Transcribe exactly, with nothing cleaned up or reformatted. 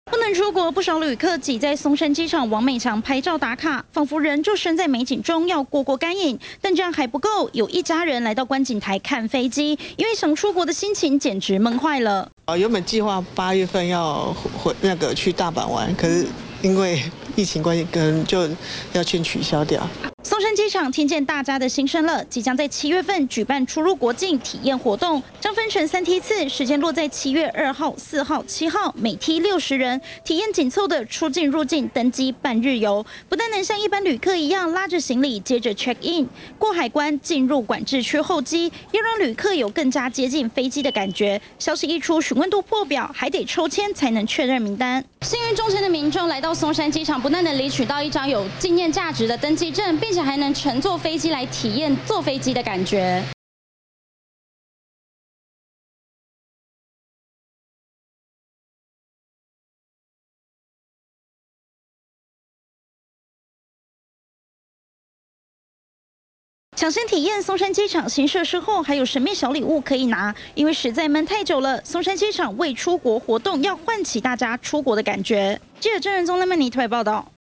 不能出国，不少旅客挤在松山机场王美强拍照打卡，仿佛人就身在美景中，要过过干瘾。但这样还不够，有一家人来到观景台看飞机，因为想出国的心情简直闷坏了。 啊，原本计划八月份要回那个去大阪玩，可是因为疫情关系，可能就要先取消掉。 松山机场听见大家的心声了，即将在七月份举办出入国境体验活动，将分成三梯次，时间落在七月二号、四号、七号，每梯六十人，体验紧凑的出境入境登机半日游。不但能像一般旅客一样拉着行李，接着 check in 过海关进入管制区候机，要让旅客有更加接近飞机的感觉。消息一出，询问度破表，还得抽签才能确认名单。幸运中签的民众来到松山机场，不但能领取到一张有纪念价值的登机证，并且还能乘坐飞机来体验坐飞机的感觉。抢先体验松山机场新设施后，还有神秘小礼物可以拿。因为实在闷太久了，松山机场为出国活动要唤起大家出国的感觉。记者郑仁宗、赖曼妮特别报道。